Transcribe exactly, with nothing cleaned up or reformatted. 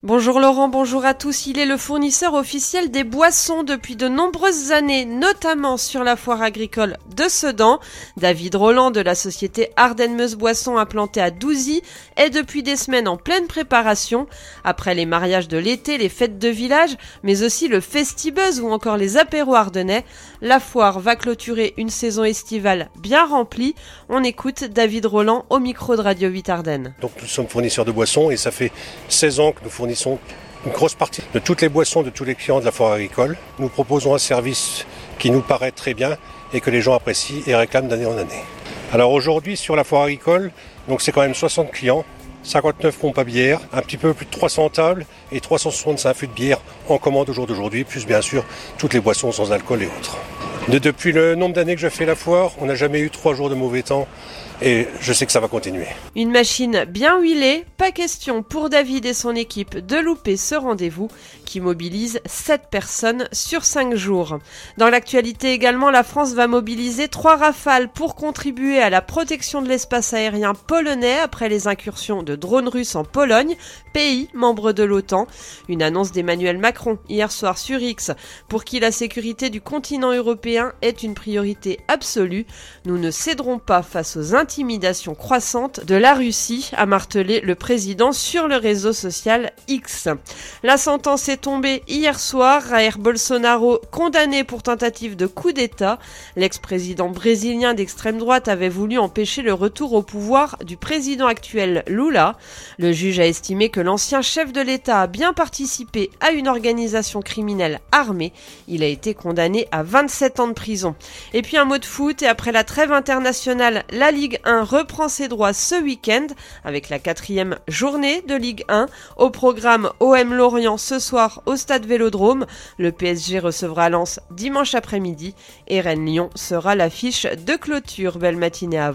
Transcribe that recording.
Bonjour Laurent, bonjour à tous. Il est le fournisseur officiel des boissons depuis de nombreuses années, notamment sur la foire agricole de Sedan. David Roland de la société Ardennes Meuse Boissons implantée à Douzy est depuis des semaines en pleine préparation. Après les mariages de l'été, les fêtes de village, mais aussi le Festibuzz ou encore les apéros ardennais, la foire va clôturer une saison estivale bien remplie. On écoute David Roland au micro de Radio huit Ardennes. Donc nous sommes fournisseurs de boissons et ça fait seize ans que nous fournissons une grosse partie de toutes les boissons de tous les clients de la foire agricole. Nous proposons un service qui nous paraît très bien et que les gens apprécient et réclament d'année en année. Alors aujourd'hui sur la foire agricole, donc c'est quand même soixante clients, cinquante-neuf pompes à bière, un petit peu plus de trois cents tables et trois cent soixante-cinq fûts de bière en commande au jour d'aujourd'hui, plus bien sûr toutes les boissons sans alcool et autres. De, depuis le nombre d'années que je fais la foire, on n'a jamais eu trois jours de mauvais temps et je sais que ça va continuer. Une machine bien huilée, pas question pour David et son équipe de louper ce rendez-vous qui mobilise sept personnes sur cinq jours. Dans l'actualité également, la France va mobiliser trois Rafales pour contribuer à la protection de l'espace aérien polonais après les incursions de drones russes en Pologne, pays membre de l'OTAN. Une annonce d'Emmanuel Macron hier soir sur X pour qui la sécurité du continent européen est une priorité absolue. Nous ne céderons pas face aux intimidations croissantes de la Russie, a martelé le président sur le réseau social X. La sentence est tombée hier soir. Jair Bolsonaro, condamné pour tentative de coup d'État. L'ex-président brésilien d'extrême droite avait voulu empêcher le retour au pouvoir du président actuel Lula. Le juge a estimé que l'ancien chef de l'État a bien participé à une organisation criminelle armée. Il a été condamné à vingt-sept ans de prison. Et puis un mot de foot, et après la trêve internationale, la Ligue un reprend ses droits ce week-end avec la quatrième journée de Ligue un. Au programme O M Lorient ce soir au stade Vélodrome. Le P S G recevra Lens dimanche après-midi et Rennes-Lyon sera l'affiche de clôture. Belle matinée à vous.